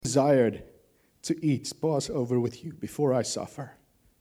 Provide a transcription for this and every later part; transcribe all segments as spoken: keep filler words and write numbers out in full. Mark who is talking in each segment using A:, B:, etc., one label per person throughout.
A: desired to eat Passover with you before I suffer.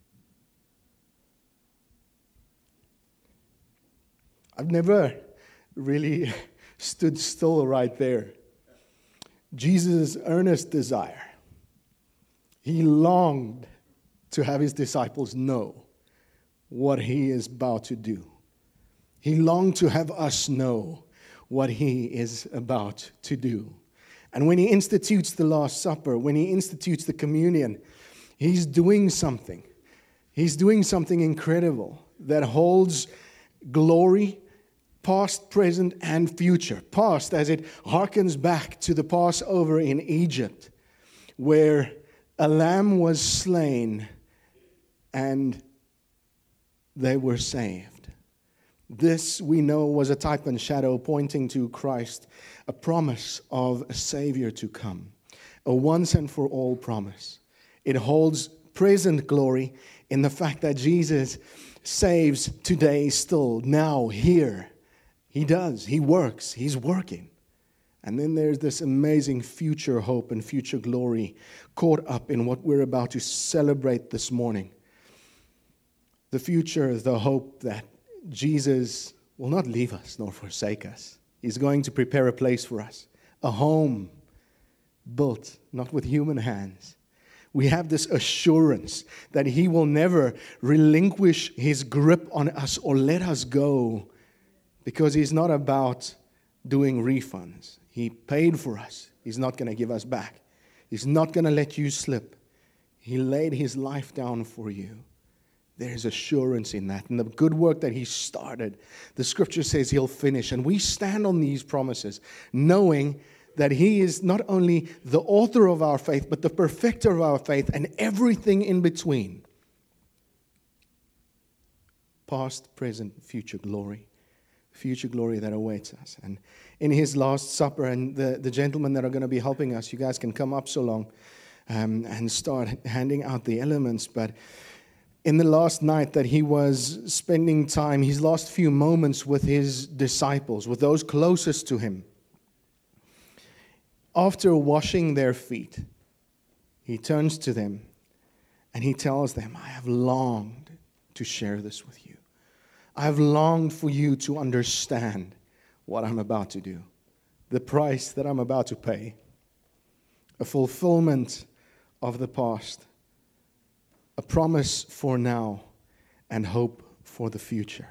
A: I've never really stood still right there. Jesus' earnest desire. He longed to have his disciples know what he is about to do. He longed to have us know what he is about to do. And when he institutes the Last Supper, when he institutes the communion, he's doing something. He's doing something incredible that holds glory, past, present, and future. Past, as it harkens back to the Passover in Egypt, where a lamb was slain and they were saved. This, we know, was a type and shadow pointing to Christ, a promise of a Savior to come, a once and for all promise. It holds present glory in the fact that Jesus saves today, still, now, here. He does. He works. He's working. And then there's this amazing future hope and future glory caught up in what we're about to celebrate this morning. The future is the hope that Jesus will not leave us nor forsake us. He's going to prepare a place for us, a home built not with human hands. We have this assurance that he will never relinquish his grip on us or let us go, because he's not about doing refunds. He paid for us. He's not going to give us back. He's not going to let you slip. He laid his life down for you. There's assurance in that. And the good work that he started, the scripture says he'll finish. And we stand on these promises, knowing that he is not only the author of our faith, but the perfecter of our faith and everything in between. Past, present, future glory. Future glory that awaits us. And in his Last Supper, and the, the gentlemen that are going to be helping us, you guys can come up so long um, and start handing out the elements. But in the last night that he was spending time, his last few moments with his disciples, with those closest to him, after washing their feet, he turns to them and he tells them, I have longed to share this with you. I have longed for you to understand what I'm about to do, the price that I'm about to pay, a fulfillment of the past, a promise for now, and hope for the future.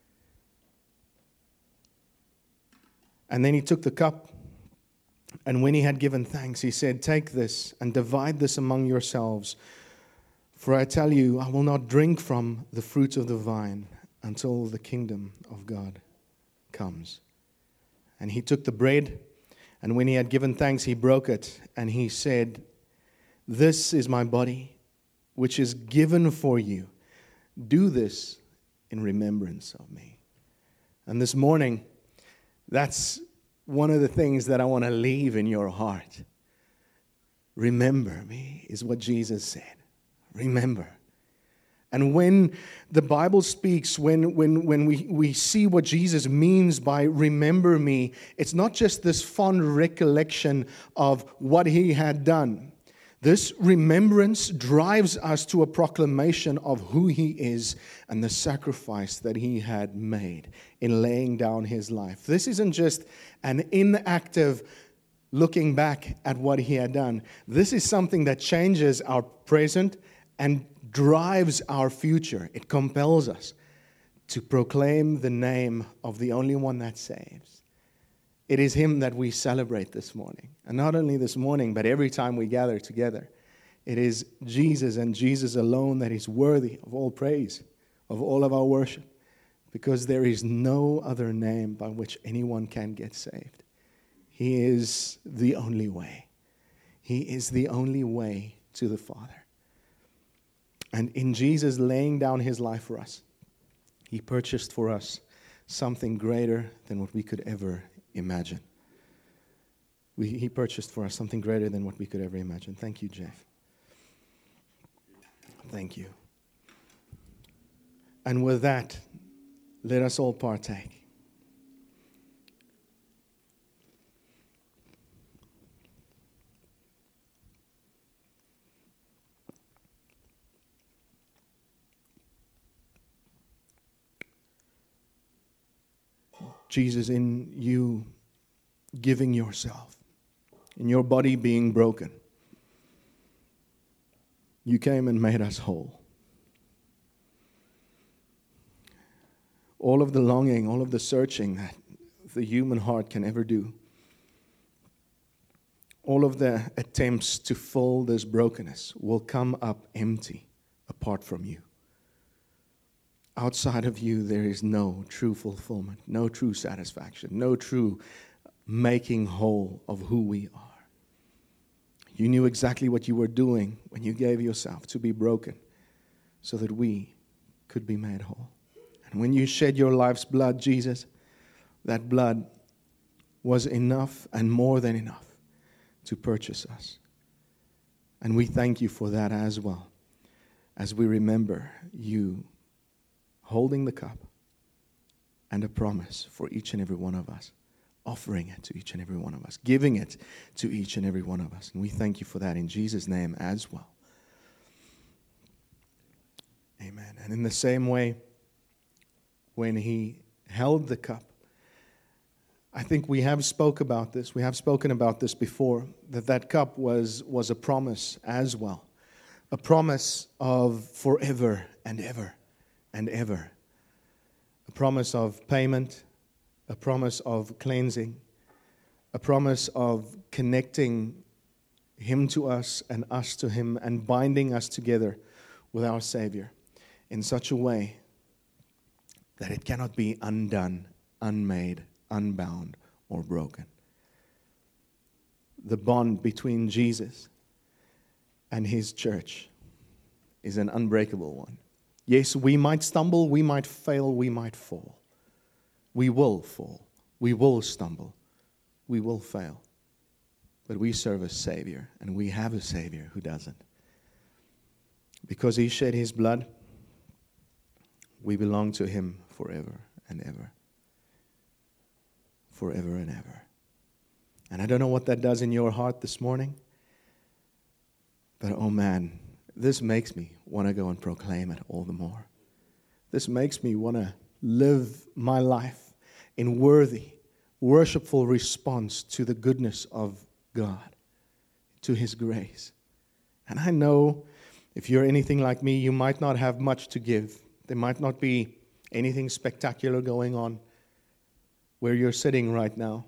A: And then he took the cup, and when he had given thanks, he said, take this and divide this among yourselves, for I tell you, I will not drink from the fruit of the vine until the kingdom of God comes. And he took the bread, and when he had given thanks, he broke it, and he said, this is my body, which is given for you. Do this in remembrance of me. And this morning, that's one of the things that I want to leave in your heart. Remember me is what Jesus said. Remember. And when the Bible speaks, when, when, when we, we see what Jesus means by remember me, it's not just this fond recollection of what he had done. This remembrance drives us to a proclamation of who he is and the sacrifice that he had made in laying down his life. This isn't just an inactive looking back at what he had done. This is something that changes our present and drives our future. It compels us to proclaim the name of the only one that saves. It is him that we celebrate this morning. And not only this morning, but every time we gather together. It is Jesus and Jesus alone that is worthy of all praise, of all of our worship. Because there is no other name by which anyone can get saved. He is the only way. He is the only way to the Father. And in Jesus laying down his life for us, he purchased for us something greater than what we could ever imagine. We, he purchased for us something greater than what we could ever imagine. Thank you, Jeff. Thank you. And with that, let us all partake. Jesus, in you giving yourself, in your body being broken, you came and made us whole. All of the longing, all of the searching that the human heart can ever do, all of the attempts to fill this brokenness will come up empty apart from you. Outside of you, there is no true fulfillment, no true satisfaction, no true making whole of who we are. You knew exactly what you were doing when you gave yourself to be broken so that we could be made whole. And when you shed your life's blood, Jesus, that blood was enough and more than enough to purchase us. And we thank you for that as well, as we remember you holding the cup and a promise for each and every one of us, offering it to each and every one of us, giving it to each and every one of us. And we thank you for that in Jesus' name as well. Amen. And in the same way, when he held the cup, I think we have spoke about this. We have spoken about this before, that that cup was, was a promise as well. A promise of forever and ever and ever. A promise of payment, a promise of cleansing, a promise of connecting him to us and us to him and binding us together with our Savior in such a way that it cannot be undone, unmade, unbound, or broken. The bond between Jesus and his church is an unbreakable one. Yes, we might stumble, we might fail, we might fall. We will fall. We will stumble. We will fail. But we serve a Savior, and we have a Savior who doesn't. Because he shed his blood, we belong to him forever and ever. Forever and ever. And I don't know what that does in your heart this morning, but oh man, this makes me want to go and proclaim it all the more. This makes me want to live my life in worthy, worshipful response to the goodness of God, to his grace. And I know if you're anything like me, you might not have much to give. There might not be anything spectacular going on where you're sitting right now.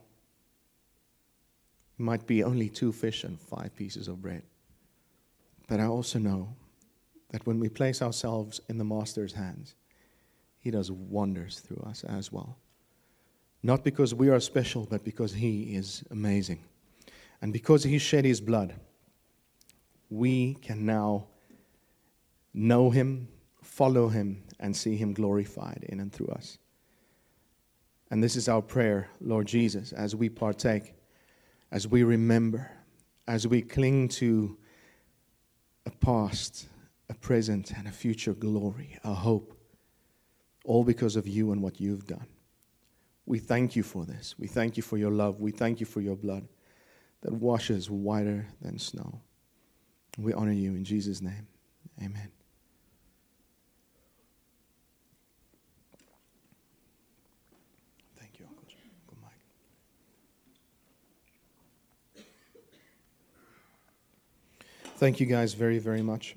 A: It might be only two fish and five pieces of bread. But I also know that when we place ourselves in the Master's hands, he does wonders through us as well. Not because we are special, but because he is amazing. And because he shed his blood, we can now know him, follow him, and see him glorified in and through us. And this is our prayer, Lord Jesus, as we partake, as we remember, as we cling to a past, a present, and a future glory, a hope, all because of you and what you've done. We thank you for this. We thank you for your love. We thank you for your blood that washes whiter than snow. We honor you in Jesus' name. Amen. Thank you, Uncle Mike. Thank you guys very, very much.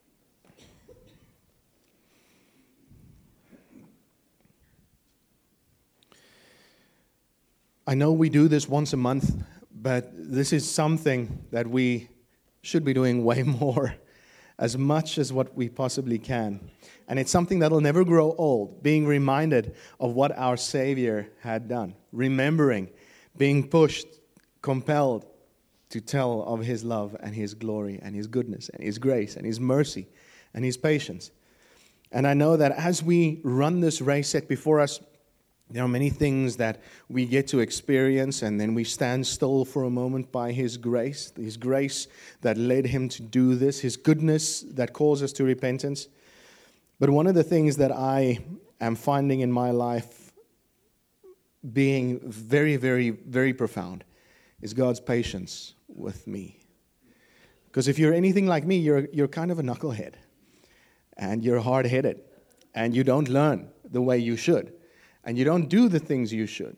A: I know we do this once a month, but this is something that we should be doing way more, as much as what we possibly can. And it's something that'll never grow old, being reminded of what our Savior had done, remembering, being pushed, compelled to tell of his love and his glory and his goodness and his grace and his mercy and his patience. And I know that as we run this race set before us, there are many things that we get to experience, and then we stand still for a moment by his grace, his grace that led him to do this, his goodness that calls us to repentance. But one of the things that I am finding in my life being very, very, very profound is God's patience with me. Because if you're anything like me, you're you're kind of a knucklehead, and you're hard-headed, and you don't learn the way you should. and you don't do the things you should.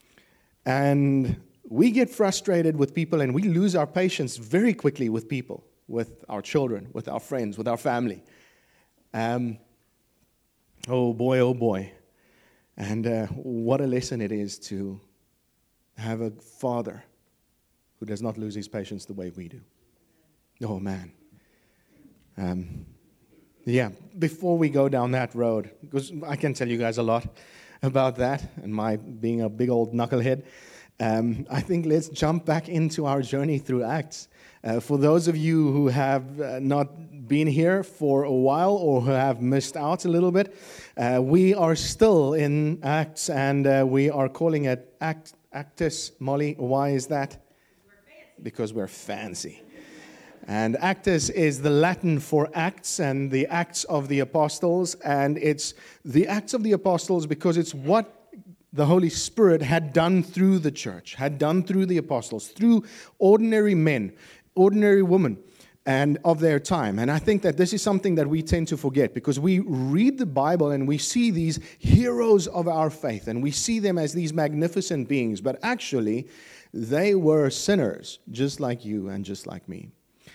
A: And we get frustrated with people, and we lose our patience very quickly with people, with our children, with our friends, with our family. Um, oh boy, oh boy. And uh, what a lesson it is to have a father who does not lose his patience the way we do. Oh, man. Um, yeah, before we go down that road, because I can tell you guys a lot about that and my being a big old knucklehead, um, I think let's jump back into our journey through Acts. Uh, for those of you who have uh, not been here for a while or who have missed out a little bit, uh, we are still in Acts, and uh, we are calling it Act, Actus. Molly, why is that? Because we're fancy. And Actus is the Latin for Acts and the Acts of the Apostles. And it's the Acts of the Apostles because it's what the Holy Spirit had done through the church, had done through the apostles, through ordinary men, ordinary women, and of their time. And I think that this is something that we tend to forget because we read the Bible and we see these heroes of our faith and we see them as these magnificent beings. But actually, they were sinners, just like you and just like me.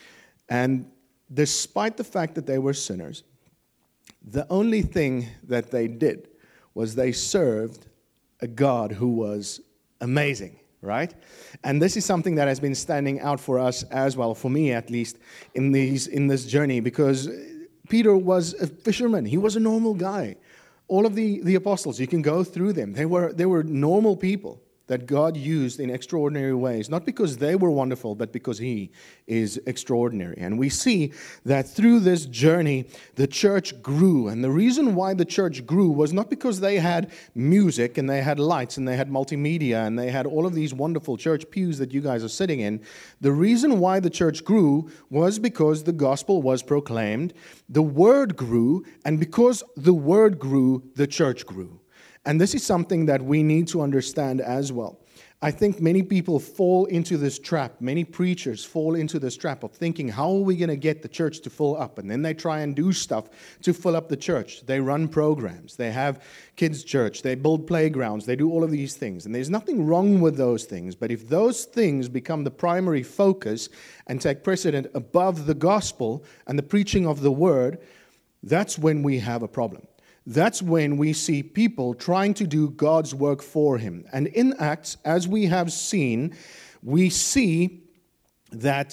A: And despite the fact that they were sinners, the only thing that they did was they served a God who was amazing, right? And this is something that has been standing out for us as well, for me at least, in these in this journey, because Peter was a fisherman. He was a normal guy. All of the, the apostles, you can go through them. They were they were normal people that God used in extraordinary ways, not because they were wonderful, but because He is extraordinary. And we see that through this journey, the church grew. And the reason why the church grew was not because they had music and they had lights and they had multimedia and they had all of these wonderful church pews that you guys are sitting in. The reason why the church grew was because the gospel was proclaimed, the word grew, and because the word grew, the church grew. And this is something that we need to understand as well. I think many people fall into this trap. Many preachers fall into this trap of thinking, how are we going to get the church to fill up? And then they try and do stuff to fill up the church. They run programs. They have kids' church. They build playgrounds. They do all of these things. And there's nothing wrong with those things. But if those things become the primary focus and take precedent above the gospel and the preaching of the word, that's when we have a problem. That's when we see people trying to do God's work for Him. And in Acts, as we have seen, we see that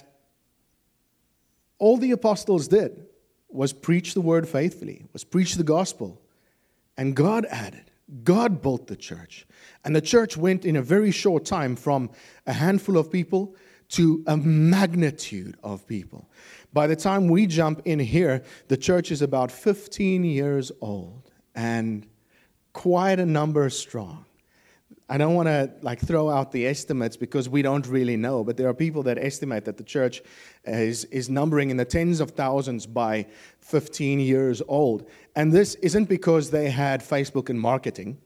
A: all the apostles did was preach the word faithfully, was preach the gospel. And God added. God built the church. And the church went in a very short time from a handful of people to a magnitude of people. By the time we jump in here, the church is about fifteen years old and quite a number strong. I don't want to like throw out the estimates because we don't really know, but there are people that estimate that the church is, is numbering in the tens of thousands by fifteen years old. And this isn't because they had Facebook and marketing.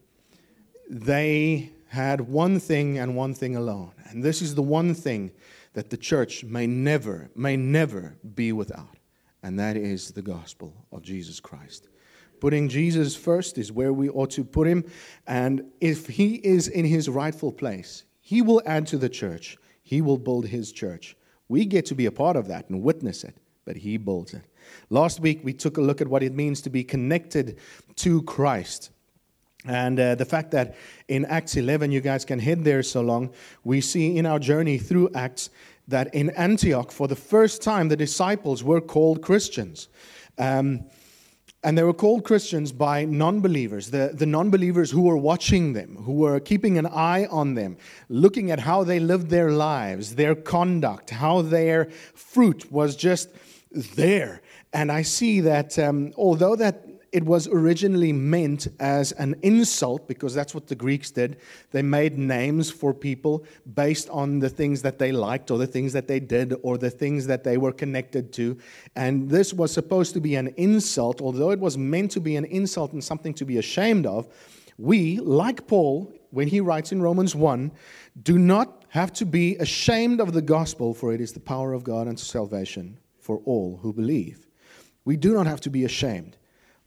A: They had one thing and one thing alone. And this is the one thing that the church may never, may never be without. And that is the gospel of Jesus Christ. Putting Jesus first is where we ought to put Him. And if He is in His rightful place, He will add to the church. He will build His church. We get to be a part of that and witness it, but He builds it. Last week, we took a look at what it means to be connected to Christ. And uh, the fact that in Acts eleven, you guys can head there so long, we see in our journey through Acts that in Antioch, for the first time, the disciples were called Christians. Um, and they were called Christians by non-believers, the, the non-believers who were watching them, who were keeping an eye on them, looking at how they lived their lives, their conduct, how their fruit was just there. And I see that um, although that it was originally meant as an insult, because that's what the Greeks did. They made names for people based on the things that they liked or the things that they did or the things that they were connected to. And this was supposed to be an insult, although it was meant to be an insult and something to be ashamed of. We, like Paul, when he writes in Romans one, do not have to be ashamed of the gospel, for it is the power of God unto salvation for all who believe. We do not have to be ashamed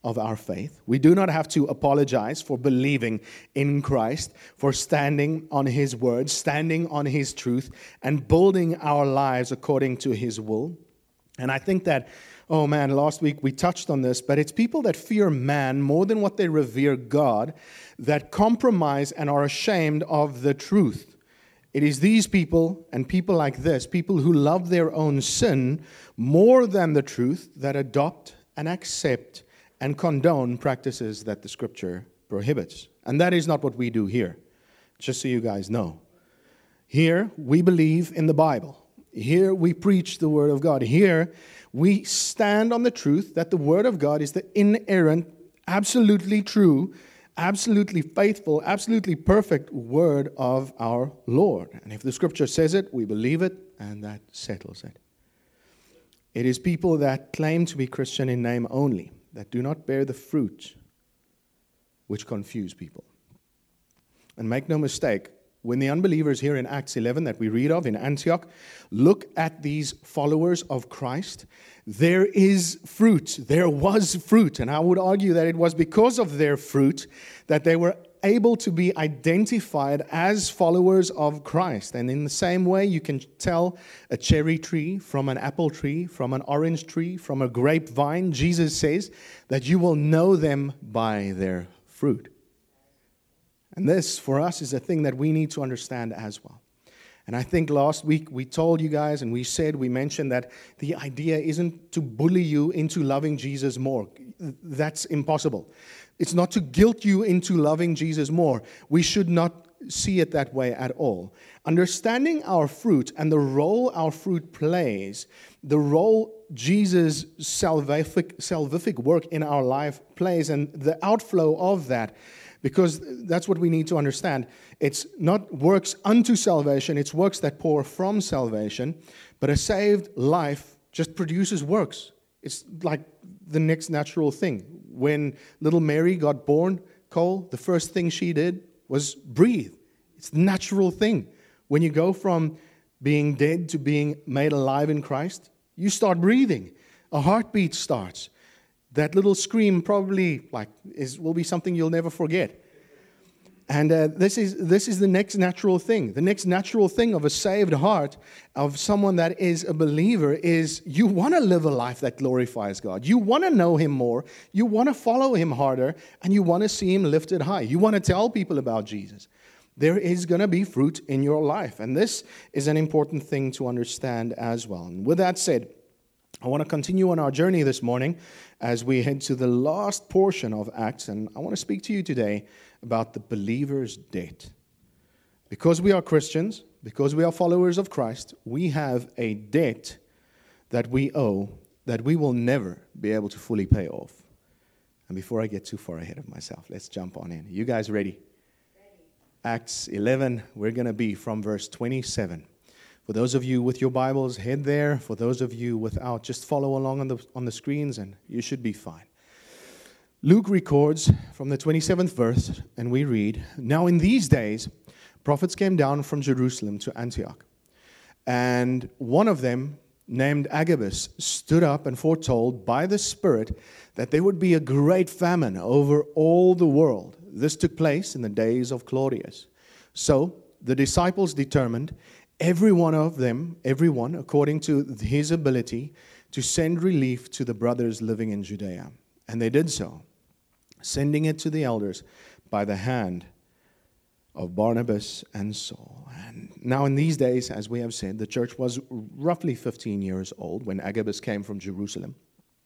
A: of our faith. We do not have to apologize for believing in Christ, for standing on His word, standing on His truth, and building our lives according to His will. And I think that, oh man, last week we touched on this, but it's people that fear man more than what they revere God that compromise and are ashamed of the truth. It is these people and people like this, people who love their own sin more than the truth, that adopt and accept and condone practices that the Scripture prohibits. And that is not what we do here, just so you guys know. Here, we believe in the Bible. Here, we preach the Word of God. Here, we stand on the truth that the Word of God is the inerrant, absolutely true, absolutely faithful, absolutely perfect Word of our Lord. And if the Scripture says it, we believe it, and that settles it. It is people that claim to be Christian in name only, that do not bear the fruit, which confuse people. And make no mistake, when the unbelievers here in Acts eleven that we read of in Antioch look at these followers of Christ, there is fruit. There was fruit. And I would argue that it was because of their fruit that they were able to be identified as followers of Christ. And in the same way, you can tell a cherry tree from an apple tree, from an orange tree, from a grapevine. Jesus says that you will know them by their fruit. And this, for us, is a thing that we need to understand as well. And I think last week we told you guys and we said, we mentioned that the idea isn't to bully you into loving Jesus more. That's impossible. It's not to guilt you into loving Jesus more. We should not see it that way at all. Understanding our fruit and the role our fruit plays, the role Jesus' salvific, salvific work in our life plays, and the outflow of that, because that's what we need to understand. It's not works unto salvation, it's works that pour from salvation, but a saved life just produces works. It's like the next natural thing. When little Mary got born, Cole, the first thing she did was breathe. It's the natural thing. When you go from being dead to being made alive in Christ, you start breathing. A heartbeat starts. That little scream probably like is will be something you'll never forget. And uh, this is this is the next natural thing. The next natural thing of a saved heart, of someone that is a believer, is you want to live a life that glorifies God. You want to know Him more. You want to follow Him harder. And you want to see Him lifted high. You want to tell people about Jesus. There is going to be fruit in your life. And this is an important thing to understand as well. And with that said, I want to continue on our journey this morning as we head to the last portion of Acts. And I want to speak to you today about the believer's debt. Because we are Christians, because we are followers of Christ, we have a debt that we owe that we will never be able to fully pay off. And before I get too far ahead of myself, let's jump on in. You guys ready? Ready. Acts eleven, we're going to be from verse twenty-seven. For those of you with your Bibles, head there. For those of you without, just follow along on the on the screens and you should be fine. Luke records from the twenty-seventh verse, and we read, "Now in these days, prophets came down from Jerusalem to Antioch. And one of them, named Agabus, stood up and foretold by the Spirit that there would be a great famine over all the world. This took place in the days of Claudius. So the disciples determined, every one of them, everyone according to his ability, to send relief to the brothers living in Judea. And they did so, sending it to the elders by the hand of Barnabas and Saul." And now in these days, as we have said, the church was roughly fifteen years old when Agabus came from Jerusalem.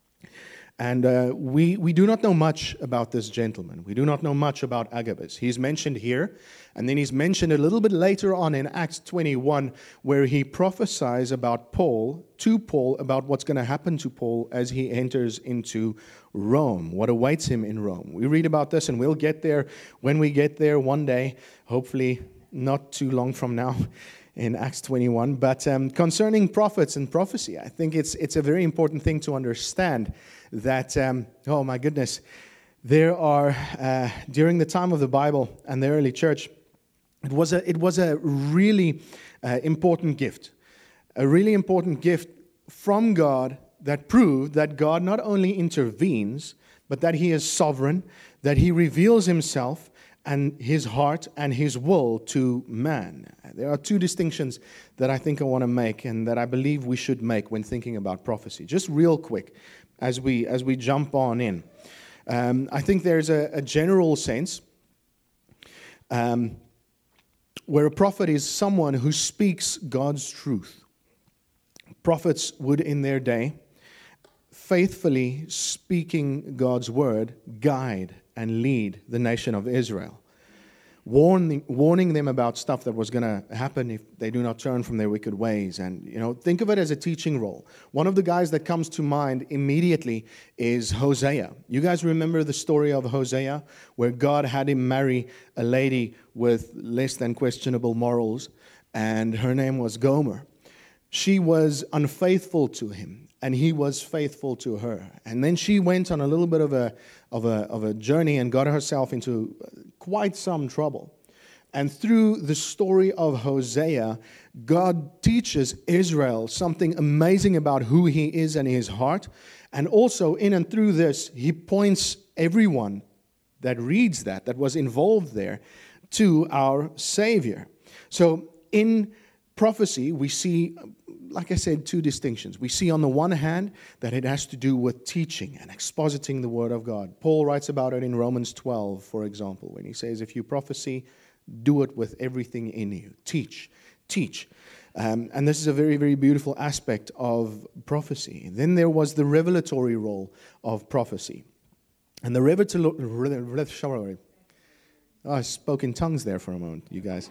A: And uh, we, we do not know much about this gentleman. We do not know much about Agabus. He's mentioned here, and then he's mentioned a little bit later on in Acts twenty-one, where he prophesies about Paul, to Paul, about what's going to happen to Paul as he enters into Rome, what awaits him in Rome. We read about this, and we'll get there when we get there one day, hopefully not too long from now, in Acts twenty-one. But um, concerning prophets and prophecy, I think it's it's a very important thing to understand that, um, oh my goodness, there are, uh, during the time of the Bible and the early church, it was a, it was a really uh, important gift, a really important gift from God that proved that God not only intervenes, but that he is sovereign, that he reveals himself and his heart and his will to man. There are two distinctions that I think I want to make and that I believe we should make when thinking about prophecy. Just real quick as we as we jump on in. Um, I think there's a, a general sense um, where a prophet is someone who speaks God's truth. Prophets would in their day faithfully speaking God's word guide and lead the nation of Israel, warning, warning them about stuff that was going to happen if they do not turn from their wicked ways. And, you know, think of it as a teaching role. One of the guys that comes to mind immediately is Hosea. You guys remember the story of Hosea, where God had him marry a lady with less than questionable morals, and her name was Gomer. She was unfaithful to him, and he was faithful to her. And then she went on a little bit of a of a of a journey and got herself into quite some trouble. And through the story of Hosea, God teaches Israel something amazing about who he is and his heart. And also in and through this, he points everyone that reads that, that was involved there, to our Savior. So in prophecy, we see, like I said, two distinctions. We see on the one hand that it has to do with teaching and expositing the Word of God. Paul writes about it in Romans twelve, for example, when he says, if you prophesy, do it with everything in you. Teach, teach. Um, and this is a very, very beautiful aspect of prophecy. Then there was the revelatory role of prophecy. And the revelatory... Oh, I spoke in tongues there for a moment, you guys.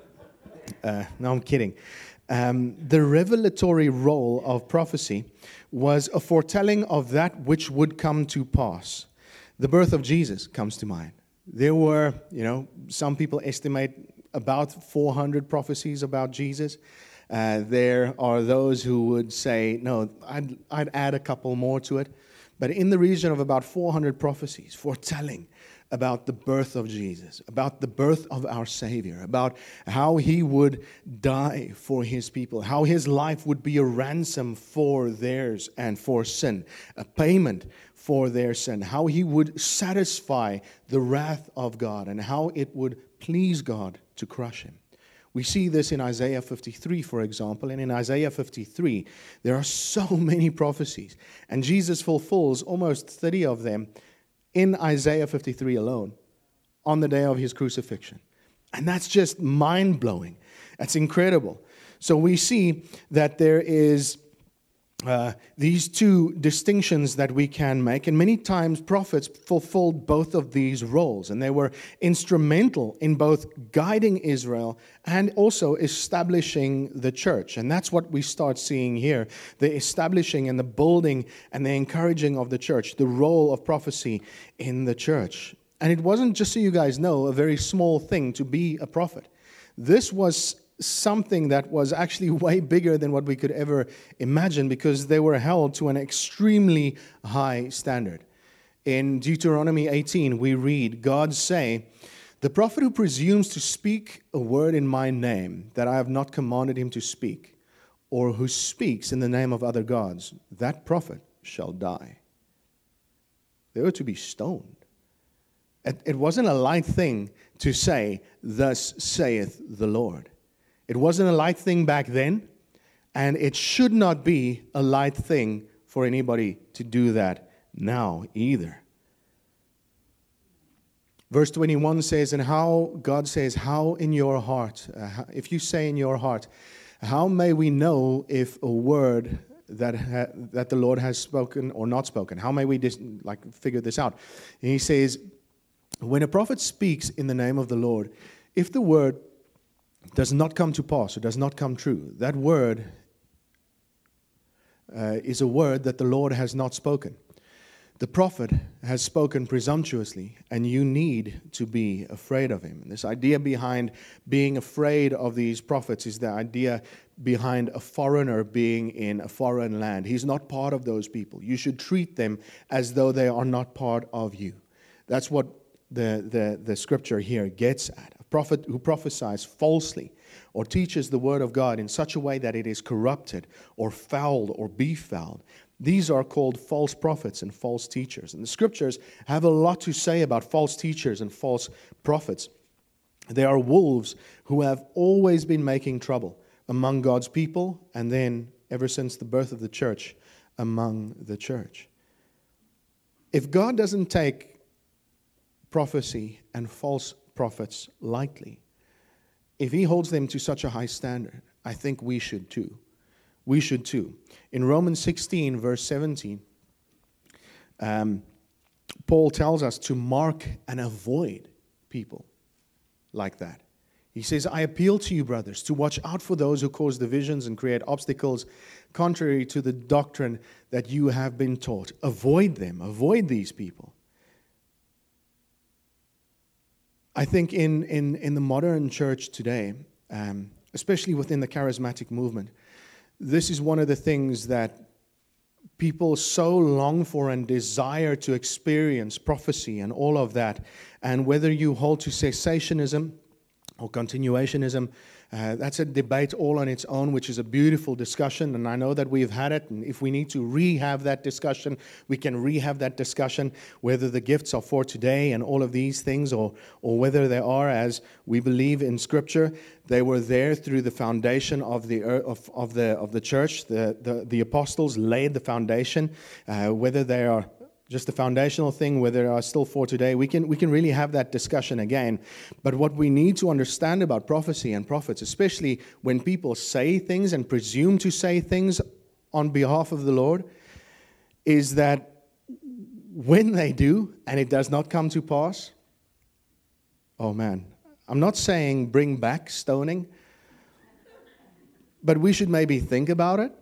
A: Uh, no, I'm kidding. Um, the revelatory role of prophecy was a foretelling of that which would come to pass. The birth of Jesus comes to mind. There were, you know, some people estimate about four hundred prophecies about Jesus. Uh, there are those who would say, no, I'd, I'd add a couple more to it. But in the region of about four hundred prophecies foretelling about the birth of Jesus, about the birth of our Savior, about how he would die for his people, how his life would be a ransom for theirs and for sin, a payment for their sin, how he would satisfy the wrath of God, and how it would please God to crush him. We see this in Isaiah fifty-three, for example, and in Isaiah fifty-three, there are so many prophecies, and Jesus fulfills almost thirty of them in Isaiah fifty-three alone, on the day of his crucifixion. And that's just mind-blowing. That's incredible. So we see that there is uh, these two distinctions that we can make, and many times prophets fulfilled both of these roles, and they were instrumental in both guiding Israel and also establishing the church. And that's what we start seeing here, the establishing and the building and the encouraging of the church, the role of prophecy in the church. And it wasn't, just so you guys know, a very small thing to be a prophet. This was something that was actually way bigger than what we could ever imagine, because they were held to an extremely high standard. In Deuteronomy eighteen, we read, God say, the prophet who presumes to speak a word in my name that I have not commanded him to speak, or who speaks in the name of other gods, that prophet shall die. They were to be stoned. It, it wasn't a light thing to say, thus saith the Lord. It wasn't a light thing back then, and it should not be a light thing for anybody to do that now either. Verse twenty-one says, and how, God says, how in your heart, uh, if you say in your heart, how may we know if a word that ha- that the Lord has spoken or not spoken? How may we dis- like figure this out? And he says, when a prophet speaks in the name of the Lord, if the word does not come to pass or does not come true, that word uh, is a word that the Lord has not spoken. The prophet has spoken presumptuously, and you need to be afraid of him. This idea behind being afraid of these prophets is the idea behind a foreigner being in a foreign land. He's not part of those people. You should treat them as though they are not part of you. That's what the, the, the scripture here gets at. A prophet who prophesies falsely or teaches the word of God in such a way that it is corrupted or fouled or befouled. These are called false prophets and false teachers. And the scriptures have a lot to say about false teachers and false prophets. They are wolves who have always been making trouble among God's people, and then ever since the birth of the church, among the church. If God doesn't take prophecy and false prophets lightly, if he holds them to such a high standard, I think we should too. We should too. In Romans sixteen, verse seventeen, um, Paul tells us to mark and avoid people like that. He says, I appeal to you, brothers, to watch out for those who cause divisions and create obstacles contrary to the doctrine that you have been taught. Avoid them. Avoid these people. I think in, in, in the modern church today, um, especially within the charismatic movement, this is one of the things that people so long for and desire to experience, prophecy and all of that. And whether you hold to cessationism or continuationism, uh, that's a debate all on its own, which is a beautiful discussion, and I know that we've had it, and if we need to re-have that discussion, we can re-have that discussion, whether the gifts are for today and all of these things, or, or whether they are, as we believe in Scripture, they were there through the foundation of the of, of the of the church. The, the, the apostles laid the foundation, uh, whether they are just the foundational thing, whether they are still for today, we can we can really have that discussion again. But what we need to understand about prophecy and prophets, especially when people say things and presume to say things on behalf of the Lord, is that when they do and it does not come to pass, oh man, I'm not saying bring back stoning, but we should maybe think about it.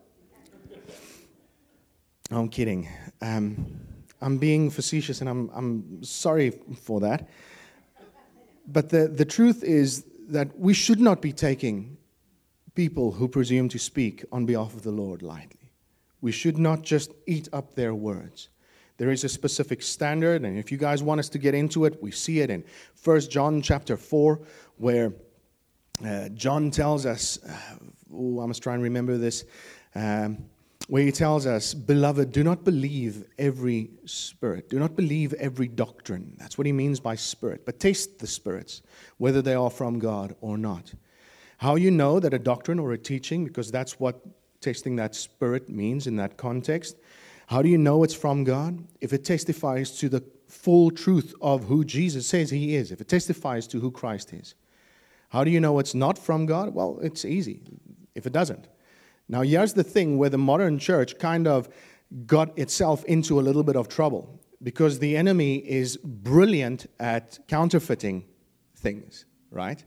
A: I'm kidding. Um, I'm being facetious, and I'm I'm sorry for that. But the, the truth is that we should not be taking people who presume to speak on behalf of the Lord lightly. We should not just eat up their words. There is a specific standard, and if you guys want us to get into it, we see it in First John chapter four, where uh, John tells us, uh, oh, I must try and remember this, um, where he tells us, beloved, do not believe every spirit. Do not believe every doctrine. That's what he means by spirit. But taste the spirits, whether they are from God or not. How you know that a doctrine or a teaching, because that's what tasting that spirit means in that context. How do you know it's from God? If it testifies to the full truth of who Jesus says he is. If it testifies to who Christ is. How do you know it's not from God? Well, it's easy if it doesn't. Now, here's the thing where the modern church kind of got itself into a little bit of trouble, because the enemy is brilliant at counterfeiting things, right?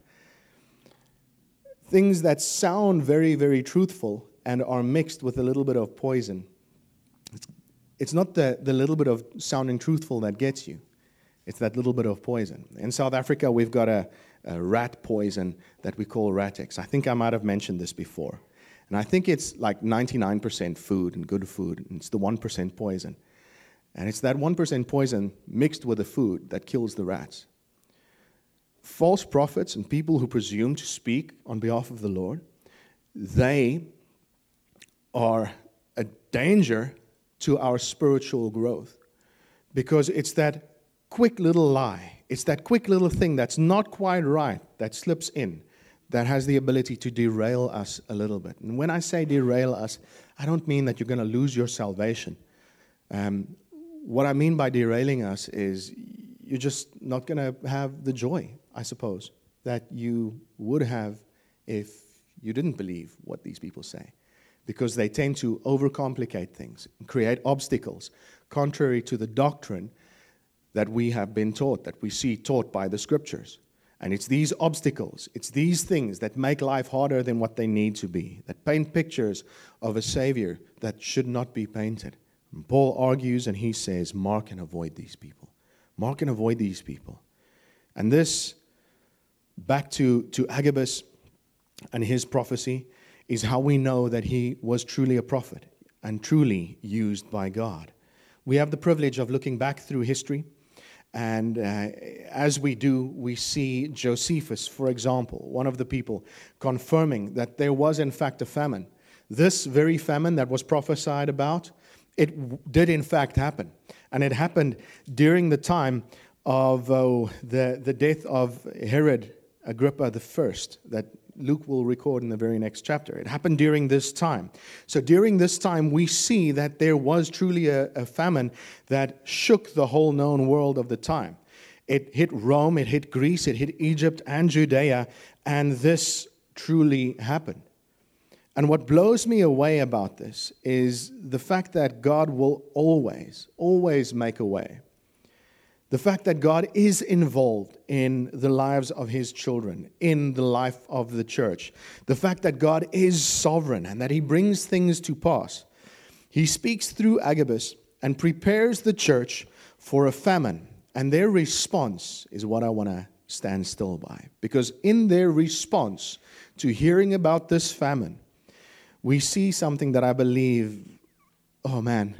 A: Things that sound very, very truthful and are mixed with a little bit of poison. It's, it's not the, the little bit of sounding truthful that gets you. It's that little bit of poison. In South Africa, we've got a, a rat poison that we call Ratex. I think I might have mentioned this before. And I think it's like ninety-nine percent food and good food, and it's the one percent poison. And it's that one percent poison mixed with the food that kills the rats. False prophets and people who presume to speak on behalf of the Lord, they are a danger to our spiritual growth. Because it's that quick little lie, it's that quick little thing that's not quite right that slips in, that has the ability to derail us a little bit. And when I say derail us, I don't mean that you're going to lose your salvation. Um, what I mean by derailing us is you're just not going to have the joy, I suppose, that you would have if you didn't believe what these people say. Because they tend to overcomplicate things and create obstacles contrary to the doctrine that we have been taught, that we see taught by the Scriptures. And it's these obstacles, it's these things that make life harder than what they need to be, that paint pictures of a Savior that should not be painted. And Paul argues and he says, mark and avoid these people. Mark and avoid these people. And this, back to, to Agabus and his prophecy, is how we know that he was truly a prophet and truly used by God. We have the privilege of looking back through history And uh, as we do, we see Josephus, for example, one of the people, confirming that there was in fact a famine. This very famine that was prophesied about, it w- did in fact happen. And it happened during the time of uh, the, the death of Herod Agrippa the First, that Luke will record in the very next chapter. It happened during this time. So during this time, we see that there was truly a, a famine that shook the whole known world of the time. It hit Rome, it hit Greece, it hit Egypt and Judea, and this truly happened. And what blows me away about this is the fact that God will always, always make a way. The fact that God is involved in the lives of His children, in the life of the church. The fact that God is sovereign and that He brings things to pass. He speaks through Agabus and prepares the church for a famine. And their response is what I want to stand still by. Because in their response to hearing about this famine, we see something that I believe, oh man,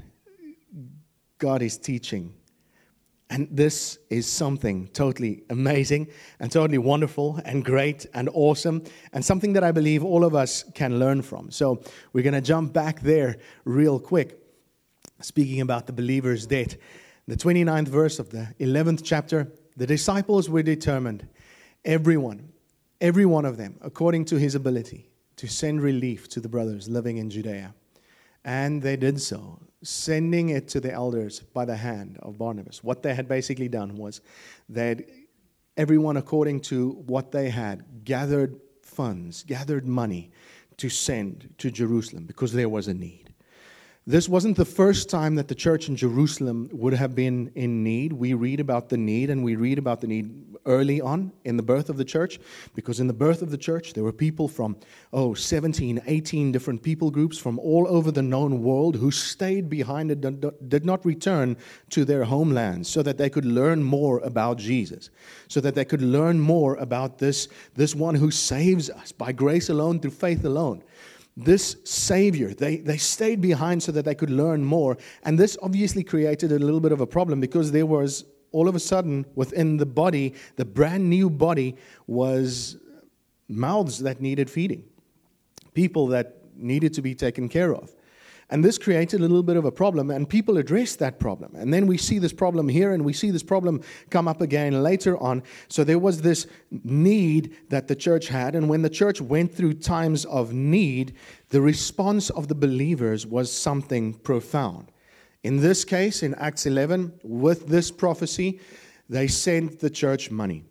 A: God is teaching. And this is something totally amazing and totally wonderful and great and awesome and something that I believe all of us can learn from. So we're going to jump back there real quick. Speaking about the believer's debt, the twenty-ninth verse of the eleventh chapter, the disciples were determined, everyone, every one of them, according to his ability, to send relief to the brothers living in Judea. And they did so, sending it to the elders by the hand of Barnabas. What they had basically done was that everyone, according to what they had, gathered funds, gathered money to send to Jerusalem because there was a need. This wasn't the first time that the church in Jerusalem would have been in need. We read about the need, and we read about the need early on in the birth of the church, because in the birth of the church, there were people from, oh, seventeen, eighteen different people groups from all over the known world who stayed behind and did not return to their homelands so that they could learn more about Jesus, so that they could learn more about this, this one who saves us by grace alone, through faith alone. This Savior, they, they stayed behind so that they could learn more. And this obviously created a little bit of a problem, because there was, all of a sudden, within the body, the brand new body, was mouths that needed feeding. People that needed to be taken care of. And this created a little bit of a problem, and people addressed that problem. And then we see this problem here, and we see this problem come up again later on. So there was this need that the church had, and when the church went through times of need, the response of the believers was something profound. In this case, in Acts eleven, with this prophecy, they sent the church money.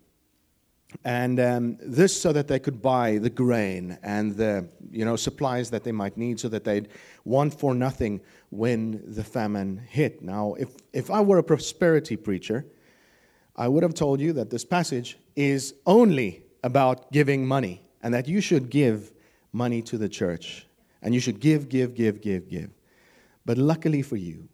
A: And um, this so that they could buy the grain and the you know supplies that they might need, so that they'd want for nothing when the famine hit. Now, if, if I were a prosperity preacher, I would have told you that this passage is only about giving money, and that you should give money to the church. And you should give, give, give, give, give. But luckily for you,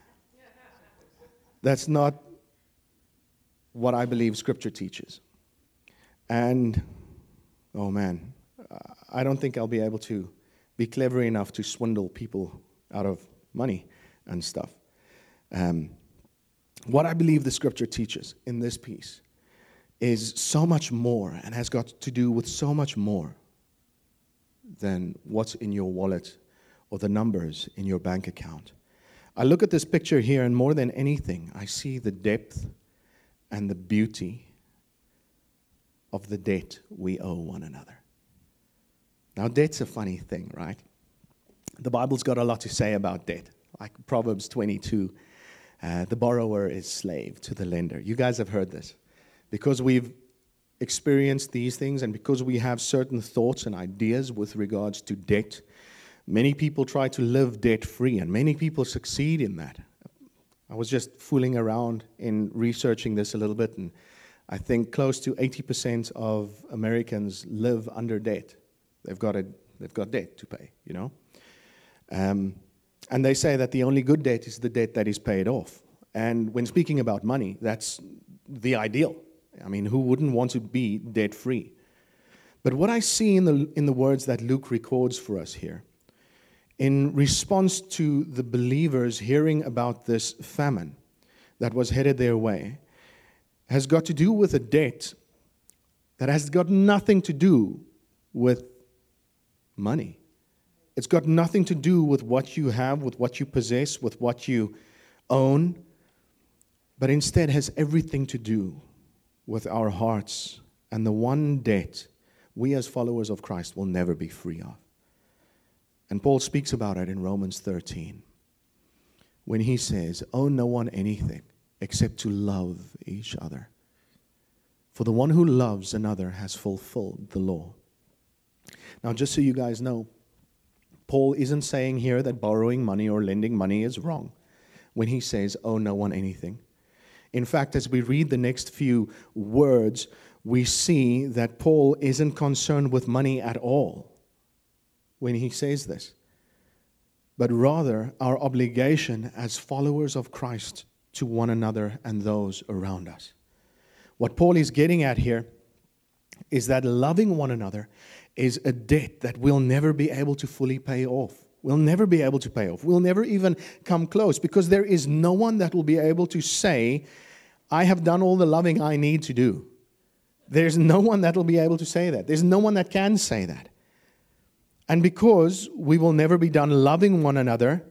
A: that's not what I believe Scripture teaches. And, oh man, I don't think I'll be able to be clever enough to swindle people out of money and stuff. Um, what I believe the Scripture teaches in this piece is so much more, and has got to do with so much more than what's in your wallet or the numbers in your bank account. I look at this picture here, and more than anything, I see the depth and the beauty of the debt we owe one another. Now, debt's a funny thing, right? The Bible's got a lot to say about debt. Like Proverbs twenty-two, uh, the borrower is slave to the lender. You guys have heard this. Because we've experienced these things, and because we have certain thoughts and ideas with regards to debt, many people try to live debt-free, and many people succeed in that. I was just fooling around in researching this a little bit, and I think close to eighty percent of Americans live under debt. They've got a, they've got debt to pay, you know. Um, and they say that the only good debt is the debt that is paid off. And when speaking about money, that's the ideal. I mean, who wouldn't want to be debt-free? But what I see in the in the words that Luke records for us here, in response to the believers hearing about this famine that was headed their way, has got to do with a debt that has got nothing to do with money. It's got nothing to do with what you have, with what you possess, with what you own, but instead has everything to do with our hearts and the one debt we as followers of Christ will never be free of. And Paul speaks about it in Romans thirteen when he says, "Owe no one anything except to love each other. For the one who loves another has fulfilled the law." Now, just so you guys know, Paul isn't saying here that borrowing money or lending money is wrong when he says, "Owe no one anything." In fact, as we read the next few words, we see that Paul isn't concerned with money at all when he says this, but rather our obligation as followers of Christ to one another and those around us. What Paul is getting at here is that loving one another is a debt that we'll never be able to fully pay off. We'll never be able to pay off. We'll never even come close, because there is no one that will be able to say, "I have done all the loving I need to do." There's no one that will be able to say that. There's no one that can say that. And because we will never be done loving one another,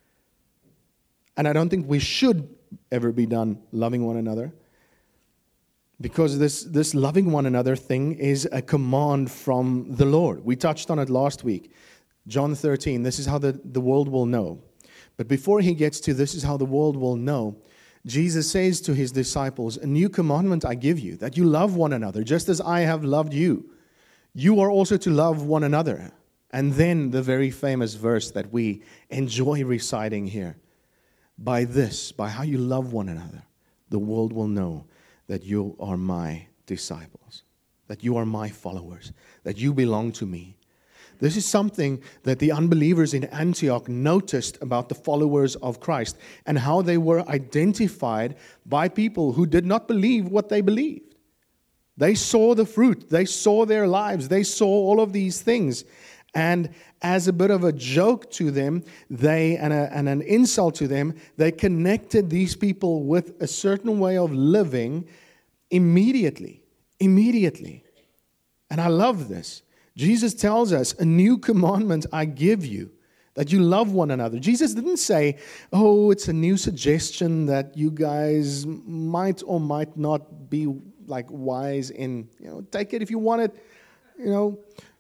A: and I don't think we should ever be done loving one another, because this, this loving one another thing is a command from the Lord. We touched on it last week. John thirteen, this is how the, the world will know. But before he gets to this is how the world will know, Jesus says to his disciples, "A new commandment I give you, that you love one another, just as I have loved you. You are also to love one another." And then the very famous verse that we enjoy reciting here. "By this, by how you love one another, the world will know that you are my disciples, that you are my followers, that you belong to me." This is something that the unbelievers in Antioch noticed about the followers of Christ and how they were identified by people who did not believe what they believed. They saw the fruit. They saw their lives. They saw all of these things. And as a bit of a joke to them, they and, a, and an insult to them, they connected these people with a certain way of living immediately. Immediately. And I love this. Jesus tells us, "A new commandment I give you, that you love one another." Jesus didn't say, "Oh, it's a new suggestion that you guys might or might not be like wise in, you know, take it if you want it, you know.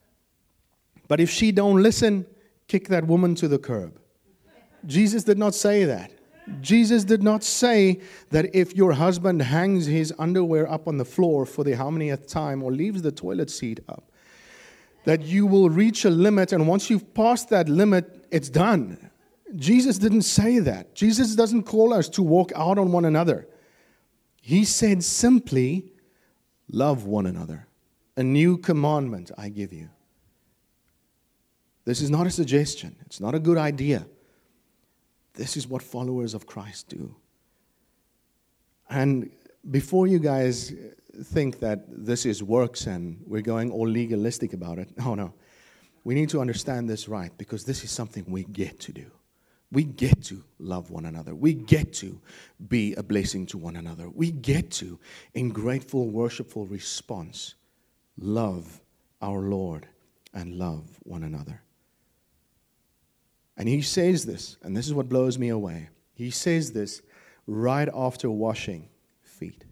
A: But if she don't listen, kick that woman to the curb." Jesus did not say that. Jesus did not say that if your husband hangs his underwear up on the floor for the how manyth time or leaves the toilet seat up, that you will reach a limit, and once you've passed that limit, it's done. Jesus didn't say that. Jesus doesn't call us to walk out on one another. He said simply, "Love one another. A new commandment I give you." This is not a suggestion. It's not a good idea. This is what followers of Christ do. And before you guys think that this is works and we're going all legalistic about it, no, no. We need to understand this right, because this is something we get to do. We get to love one another. We get to be a blessing to one another. We get to, in grateful, worshipful response, love our Lord and love one another. And he says this, and this is what blows me away. He says this right after washing feet.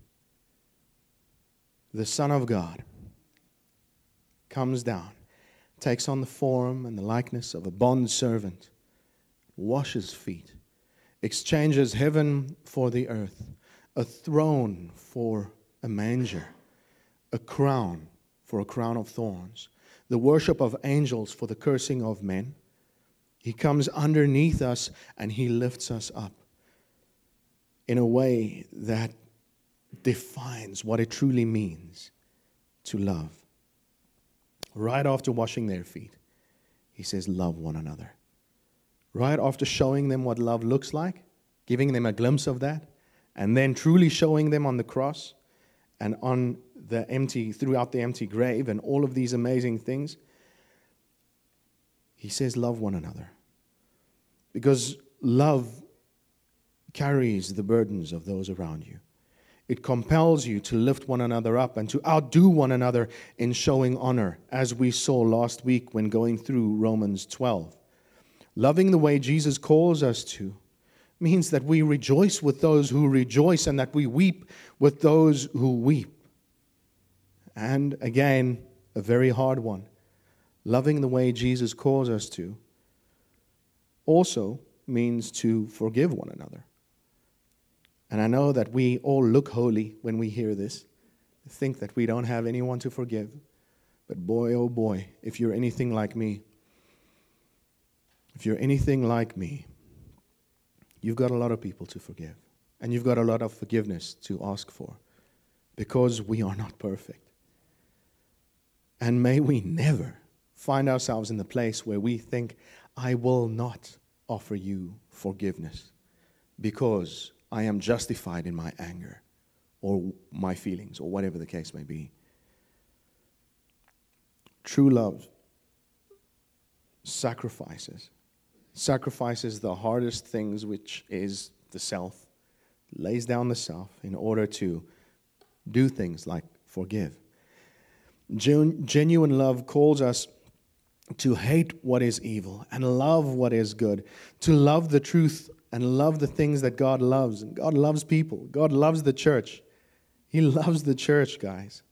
A: The Son of God comes down, takes on the form and the likeness of a bondservant, washes feet, exchanges heaven for the earth, a throne for a manger, a crown for a crown of thorns, the worship of angels for the cursing of men. He comes underneath us and he lifts us up in a way that defines what it truly means to love. Right after washing their feet, he says, "Love one another." Right after showing them what love looks like, giving them a glimpse of that, and then truly showing them on the cross and on the empty, throughout the empty grave and all of these amazing things, he says, "Love one another." Because love carries the burdens of those around you. It compels you to lift one another up and to outdo one another in showing honor, as we saw last week when going through Romans twelve. Loving the way Jesus calls us to means that we rejoice with those who rejoice and that we weep with those who weep. And again, a very hard one. Loving the way Jesus calls us to also means to forgive one another. And I know that we all look holy when we hear this, think that we don't have anyone to forgive. But boy, oh boy, if you're anything like me, if you're anything like me, you've got a lot of people to forgive. And you've got a lot of forgiveness to ask for, because we are not perfect. And may we never find ourselves in the place where we think, I will not offer you forgiveness because I am justified in my anger or my feelings or whatever the case may be. True love sacrifices. Sacrifices the hardest things, which is the self. Lays down the self in order to do things like forgive. Gen- genuine love calls us to hate what is evil and love what is good, to love the truth and love the things that God loves. And God loves people. God loves the church. He loves the church, guys.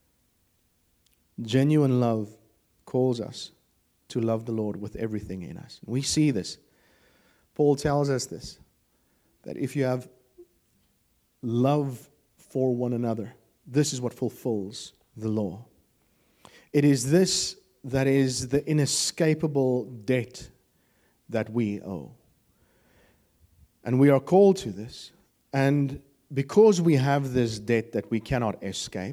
A: Genuine love calls us to love the Lord with everything in us. We see this. Paul tells us this, that if you have love for one another, this is what fulfills the law. It is this that is the inescapable debt that we owe. And we are called to this. And because we have this debt that we cannot escape,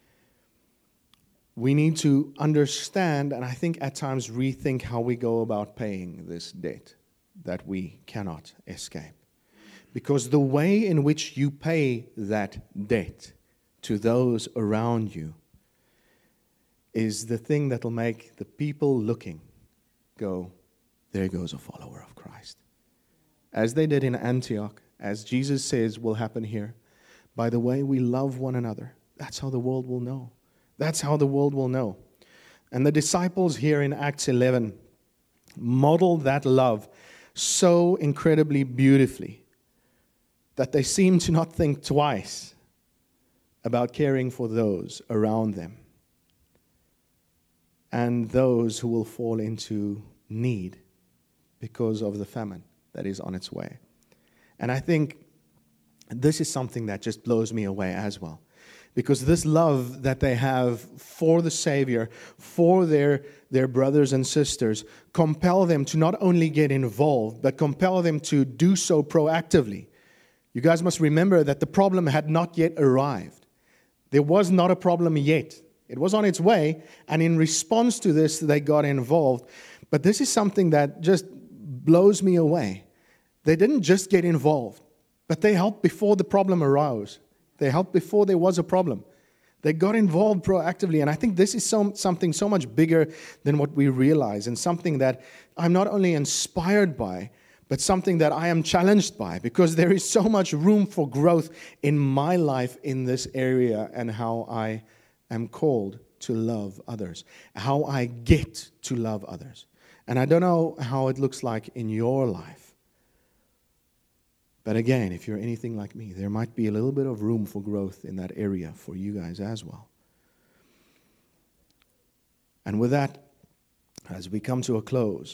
A: we need to understand, and I think at times rethink how we go about paying this debt that we cannot escape. Because the way in which you pay that debt to those around you is the thing that will make the people looking go, there goes a follower of Christ. As they did in Antioch, as Jesus says will happen here, by the way we love one another, that's how the world will know. That's how the world will know. And the disciples here in Acts eleven model that love so incredibly beautifully that they seem to not think twice about caring for those around them and those who will fall into need because of the famine that is on its way. And I think this is something that just blows me away as well. Because this love that they have for the Savior, for their, their brothers and sisters, compel them to not only get involved, but compel them to do so proactively. You guys must remember that the problem had not yet arrived. There was not a problem yet. It was on its way, and in response to this, they got involved. But this is something that just blows me away. They didn't just get involved, but they helped before the problem arose. They helped before there was a problem. They got involved proactively. And I think this is so, something so much bigger than what we realize, and something that I'm not only inspired by, but something that I am challenged by, because there is so much room for growth in my life in this area and how I am called to love others, how I get to love others. And I don't know how it looks like in your life. But again, if you're anything like me, there might be a little bit of room for growth in that area for you guys as well. And with that, as we come to a close,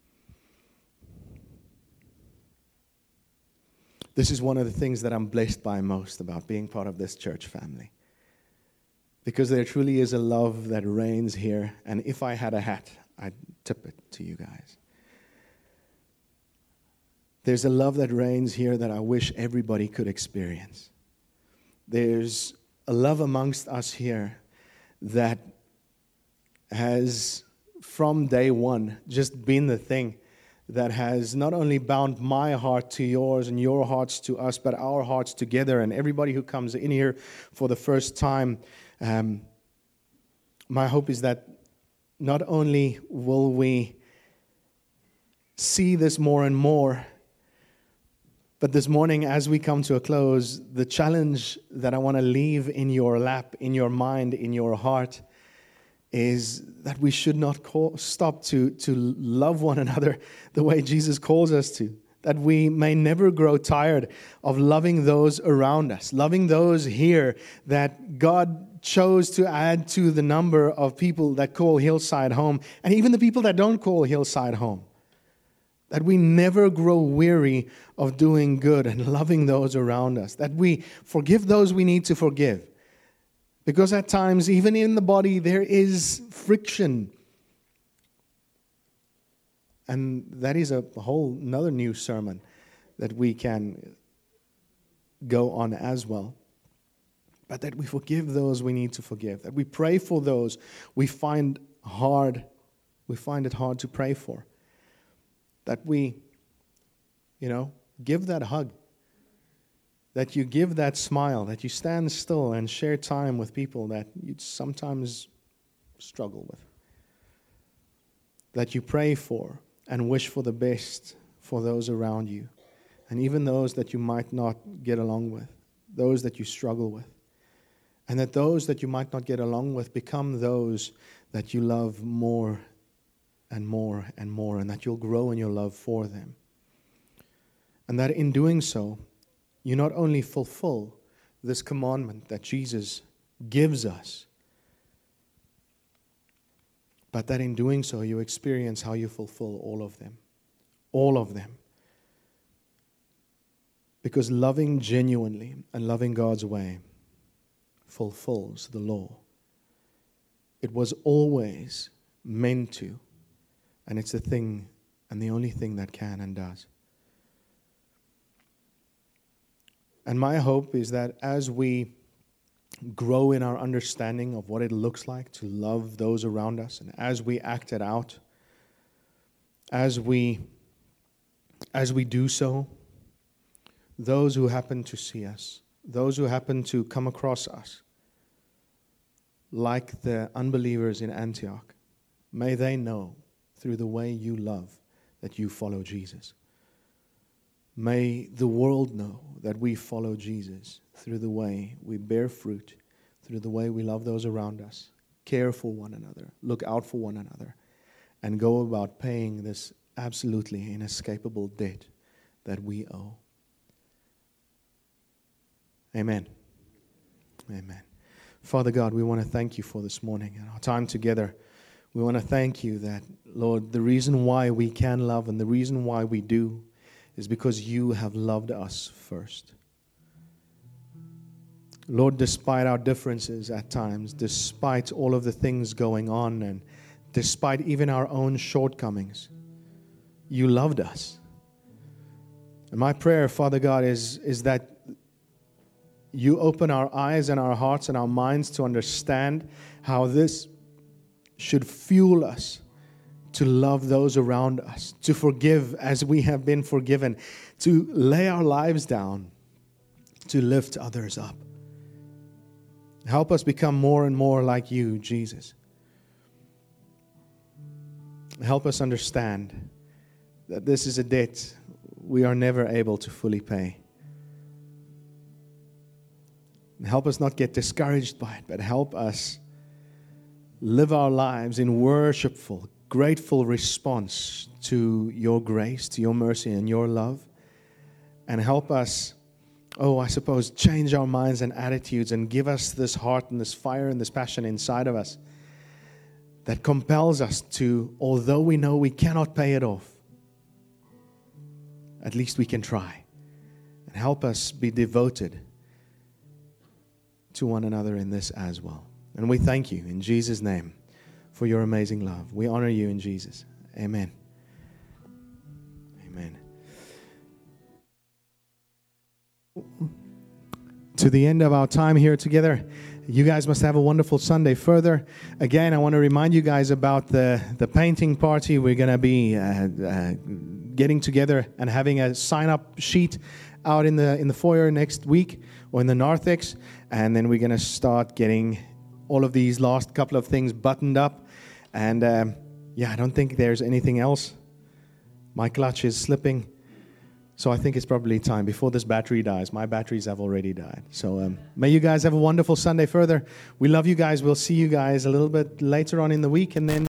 A: this is one of the things that I'm blessed by most about being part of this church family. Because there truly is a love that reigns here, and if I had a hat, I'd tip it to you guys. There's a love that reigns here that I wish everybody could experience. There's a love amongst us here that has, from day one, just been the thing that has not only bound my heart to yours and your hearts to us, but our hearts together. And everybody who comes in here for the first time, um, my hope is that not only will we see this more and more, But this morning, as we come to a close, the challenge that I want to leave in your lap, in your mind, in your heart, is that we should not call, stop to, to love one another the way Jesus calls us to. That we may never grow tired of loving those around us, loving those here that God chose to add to the number of people that call Hillside home, and even the people that don't call Hillside home. That we never grow weary of doing good and loving those around us. That we forgive those we need to forgive. Because at times, even in the body, there is friction. And that is a whole another new sermon that we can go on as well. But that we forgive those we need to forgive. That we pray for those we find hard, we find it hard to pray for. That we, you know, give that hug. That you give that smile. That you stand still and share time with people that you sometimes struggle with. That you pray for and wish for the best for those around you. And even those that you might not get along with. Those that you struggle with. And that those that you might not get along with become those that you love more and more and more, and that you'll grow in your love for them. And that in doing so, you not only fulfill this commandment that Jesus gives us, but that in doing so, you experience how you fulfill all of them. All of them. Because loving genuinely and loving God's way fulfills the law. It was always meant to. And it's the thing and the only thing that can and does. And my hope is that as we grow in our understanding of what it looks like to love those around us, and as we act it out, as we, as we do so, those who happen to see us, those who happen to come across us, like the unbelievers in Antioch, may they know through the way you love that you follow Jesus. May the world know that we follow Jesus through the way we bear fruit, through the way we love those around us, care for one another, look out for one another, and go about paying this absolutely inescapable debt that we owe. Amen. Amen. Father God, we want to thank you for this morning and our time together. We want to thank you that, Lord, the reason why we can love and the reason why we do is because you have loved us first. Lord, despite our differences at times, despite all of the things going on, and despite even our own shortcomings, you loved us. And my prayer, Father God, is, is that you open our eyes and our hearts and our minds to understand how this should fuel us to love those around us, to forgive as we have been forgiven, to lay our lives down, to lift others up. Help us become more and more like you, Jesus. Help us understand that this is a debt we are never able to fully pay. Help us not get discouraged by it, but help us live our lives in worshipful, grateful response to your grace, to your mercy and your love. And help us, oh, I suppose, change our minds and attitudes and give us this heart and this fire and this passion inside of us that compels us to, although we know we cannot pay it off, at least we can try. And help us be devoted to one another in this as well. And we thank you in Jesus' name for your amazing love. We honor you in Jesus. Amen. Amen. To the end of our time here together, you guys must have a wonderful Sunday. Further, again, I want to remind you guys about the, the painting party. We're going to be uh, uh, getting together and having a sign-up sheet out in the in the foyer next week or in the narthex. And then we're going to start getting all of these last couple of things buttoned up. And um, yeah, I don't think there's anything else. My clutch is slipping. So I think it's probably time before this battery dies. My batteries have already died. So um, may you guys have a wonderful Sunday further. We love you guys. We'll see you guys a little bit later on in the week, and then